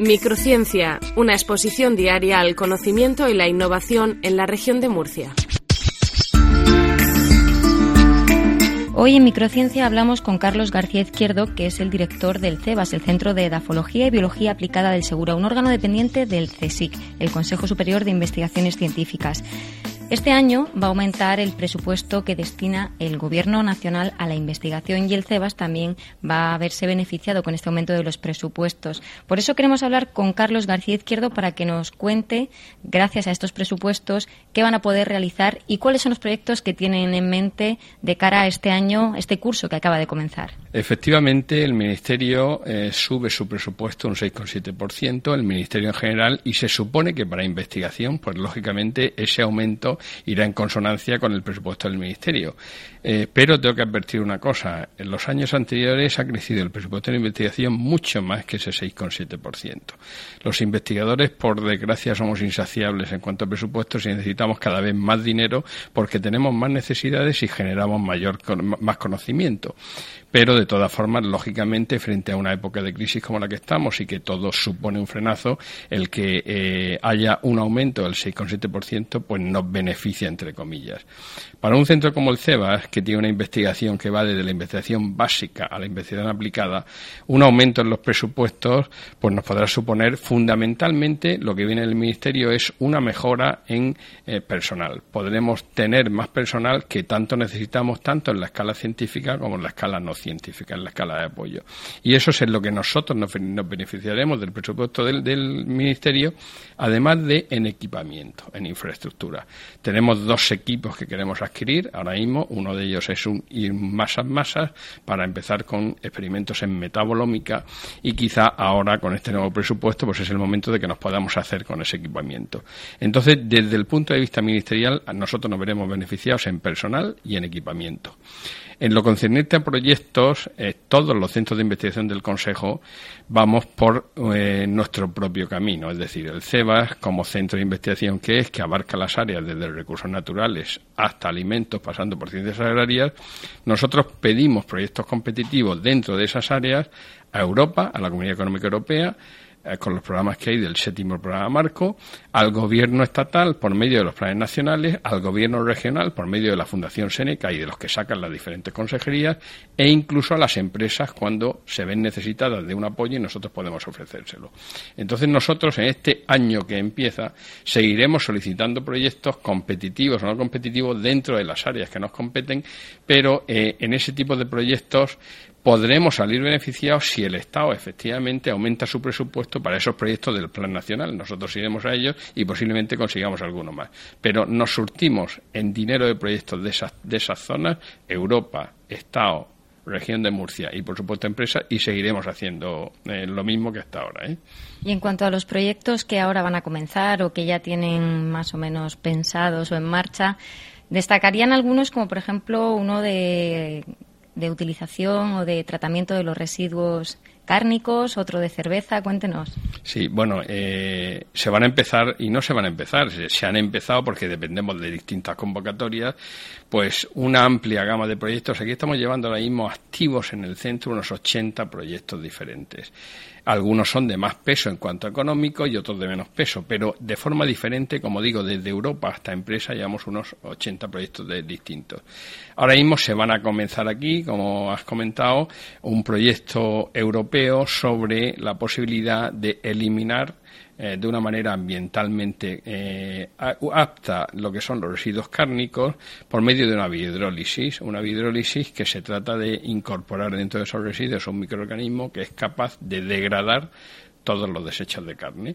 Microciencia, una exposición diaria al conocimiento y la innovación en la región de Murcia. Hoy en Microciencia hablamos con Carlos García Izquierdo, que es el director del CEBAS, el Centro de Edafología y Biología Aplicada del Segura, un órgano dependiente del CSIC, el Consejo Superior de Investigaciones Científicas. Este año va a aumentar el presupuesto que destina el Gobierno Nacional a la investigación y el CEBAS también va a verse beneficiado con este aumento de los presupuestos. Por eso queremos hablar con Carlos García Izquierdo para que nos cuente, gracias a estos presupuestos, qué van a poder realizar y cuáles son los proyectos que tienen en mente de cara a este año, este curso que acaba de comenzar. Efectivamente, el Ministerio sube su presupuesto un 6,7%, el Ministerio en general, y se supone que para investigación, pues lógicamente ese aumento irá en consonancia con el presupuesto del Ministerio. Pero tengo que advertir una cosa, en los años anteriores ha crecido el presupuesto de investigación mucho más que ese 6,7%. Los investigadores, por desgracia, somos insaciables en cuanto a presupuestos y necesitamos cada vez más dinero porque tenemos más necesidades y generamos más conocimiento. Pero, de todas formas, lógicamente, frente a una época de crisis como la que estamos y que todo supone un frenazo, el que haya un aumento del 6,7%, pues nos beneficia, entre comillas. Para un centro como el CEBAS, que tiene una investigación que va desde la investigación básica a la investigación aplicada, un aumento en los presupuestos pues nos podrá suponer fundamentalmente lo que viene del Ministerio es una mejora en personal. Podremos tener más personal que tanto necesitamos, tanto en la escala científica como en la escala no científica, en la escala de apoyo. Y eso es en lo que nosotros nos beneficiaremos del presupuesto del Ministerio, además de en equipamiento, en infraestructura. Tenemos 2 equipos que queremos adquirir ahora mismo. Uno de ellos es un masas para empezar con experimentos en metabolómica y quizá ahora con este nuevo presupuesto pues es el momento de que nos podamos hacer con ese equipamiento. Entonces, desde el punto de vista ministerial, nosotros nos veremos beneficiados en personal y en equipamiento. En lo concerniente a proyectos, todos los centros de investigación del Consejo vamos por nuestro propio camino, es decir, el CEBAS como centro de investigación que abarca las áreas desde recursos naturales hasta alimentos, pasando por ciencias agrarias. Nosotros pedimos proyectos competitivos dentro de esas áreas a Europa, a la Comunidad Económica Europea, con los programas que hay del 7º programa marco, al gobierno estatal por medio de los planes nacionales, al gobierno regional por medio de la Fundación Seneca y de los que sacan las diferentes consejerías, e incluso a las empresas cuando se ven necesitadas de un apoyo y nosotros podemos ofrecérselo. Entonces nosotros en este año que empieza seguiremos solicitando proyectos competitivos o no competitivos dentro de las áreas que nos competen, pero en ese tipo de proyectos podremos salir beneficiados si el Estado efectivamente aumenta su presupuesto para esos proyectos del Plan Nacional. Nosotros iremos a ellos y posiblemente consigamos alguno más. Pero nos surtimos en dinero de proyectos de esas zonas, Europa, Estado, región de Murcia y, por supuesto, empresas, y seguiremos haciendo lo mismo que hasta ahora. Y en cuanto a los proyectos que ahora van a comenzar o que ya tienen más o menos pensados o en marcha, destacarían algunos como, por ejemplo, uno de utilización o de tratamiento de los residuos cárnicos, otro de cerveza. Cuéntenos. Sí, bueno, se van a empezar y no se van a empezar, se han empezado porque dependemos de distintas convocatorias, pues una amplia gama de proyectos. Aquí estamos llevando ahora mismo activos en el centro unos 80 proyectos diferentes. Algunos son de más peso en cuanto a económico y otros de menos peso, pero de forma diferente, como digo, desde Europa hasta empresa llevamos unos 80 proyectos distintos. Ahora mismo se van a comenzar aquí, como has comentado, un proyecto europeo sobre la posibilidad de eliminar de una manera ambientalmente apta lo que son los residuos cárnicos por medio de una biohidrólisis que se trata de incorporar dentro de esos residuos un microorganismo que es capaz de degradar todos los desechos de carne.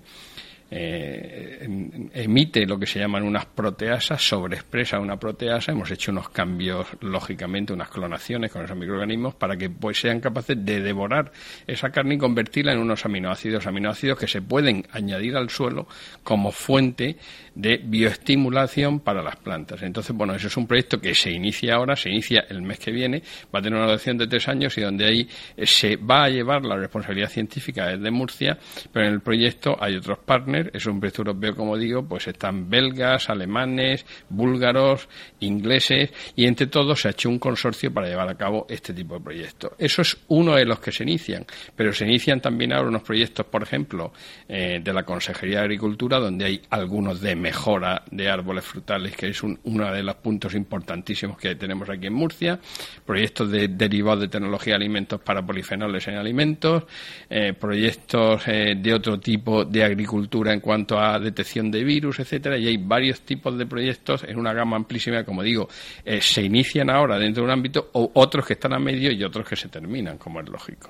Emite lo que se llaman unas proteasas, sobreexpresa una proteasa. Hemos hecho unos cambios, lógicamente, unas clonaciones con esos microorganismos para que pues sean capaces de devorar esa carne y convertirla en unos aminoácidos que se pueden añadir al suelo como fuente de bioestimulación para las plantas. Entonces, bueno, eso es un proyecto que se inicia ahora, se inicia el mes que viene, va a tener una duración de 3 años y donde ahí se va a llevar la responsabilidad científica desde Murcia, pero en el proyecto hay otros partners proponer. Es un proyecto europeo, como digo, pues están belgas, alemanes, búlgaros, ingleses, y entre todos se ha hecho un consorcio para llevar a cabo este tipo de proyectos. Eso es uno de los que se inician, pero se inician también ahora unos proyectos, por ejemplo, de la Consejería de Agricultura, donde hay algunos de mejora de árboles frutales, que es uno de los puntos importantísimos que tenemos aquí en Murcia, proyectos de derivados de tecnología de alimentos para polifenoles en alimentos, proyectos de otro tipo de agricultura en cuanto a detección de virus, etcétera, y hay varios tipos de proyectos en una gama amplísima, como digo, se inician ahora dentro de un ámbito, o otros que están a medio y otros que se terminan, como es lógico.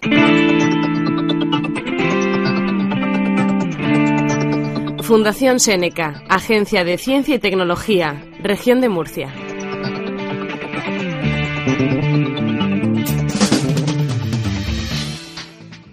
Fundación Seneca, Agencia de Ciencia y Tecnología, Región de Murcia.